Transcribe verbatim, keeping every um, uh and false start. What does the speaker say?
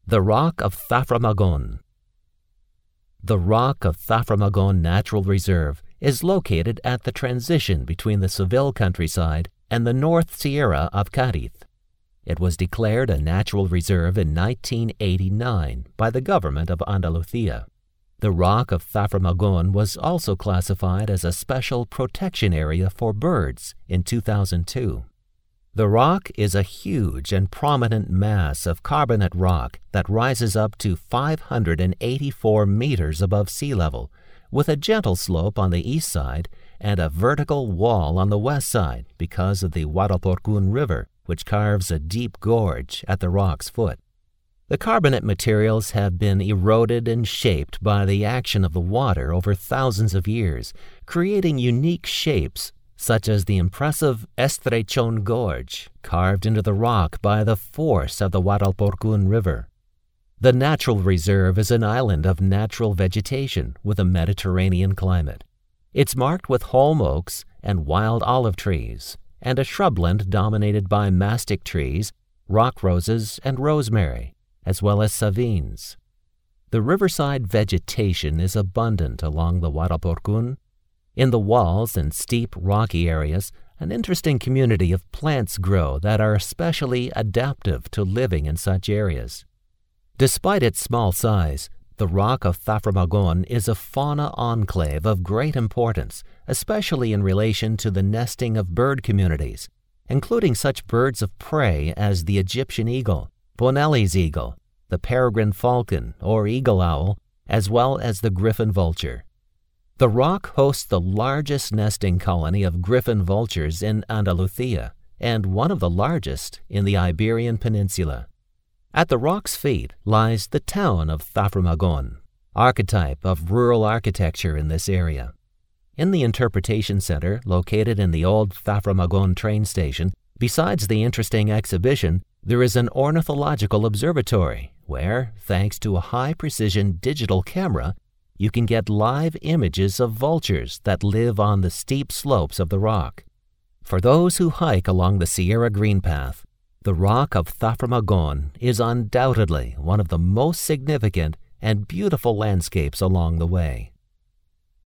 The Rock of Thaframagon. The Rock of Thaframagon Natural Reserve is located at the transition between the Seville countryside and the North Sierra of Cádiz. It was declared a natural reserve in nineteen eighty-nine by the government of Andalusia. The Rock of Thaframagon was also classified as a special protection area for birds in two thousand two. The rock is a huge and prominent mass of carbonate rock that rises up to five hundred eighty-four meters above sea level, with a gentle slope on the east side and a vertical wall on the west side because of the Guadalporcún River, which carves a deep gorge at the rock's foot. The carbonate materials have been eroded and shaped by the action of the water over thousands of years, creating unique shapes such as the impressive Estrechón Gorge, carved into the rock by the force of the Guadalporcún River. The natural reserve is an island of natural vegetation with a Mediterranean climate. It's marked with holm oaks and wild olive trees, and a shrubland dominated by mastic trees, rock roses, and rosemary, as well as savines. The riverside vegetation is abundant along the Guadalporcún. In the walls and steep, rocky areas, an interesting community of plants grow that are especially adaptive to living in such areas. Despite its small size, the Rock of Thaframagon is a fauna enclave of great importance, especially in relation to the nesting of bird communities, including such birds of prey as the Egyptian eagle, Bonelli's eagle, the peregrine falcon or eagle owl, as well as the griffon vulture. The rock hosts the largest nesting colony of griffon vultures in Andalusia and one of the largest in the Iberian Peninsula. At the rock's feet lies the town of Thaframagon, archetype of rural architecture in this area. In the Interpretation Center, located in the old Thaframagon train station, besides the interesting exhibition, there is an ornithological observatory where, thanks to a high-precision digital camera, you can get live images of vultures that live on the steep slopes of the rock. For those who hike along the Sierra Green Path, the Rock of Thaframagon is undoubtedly one of the most significant and beautiful landscapes along the way.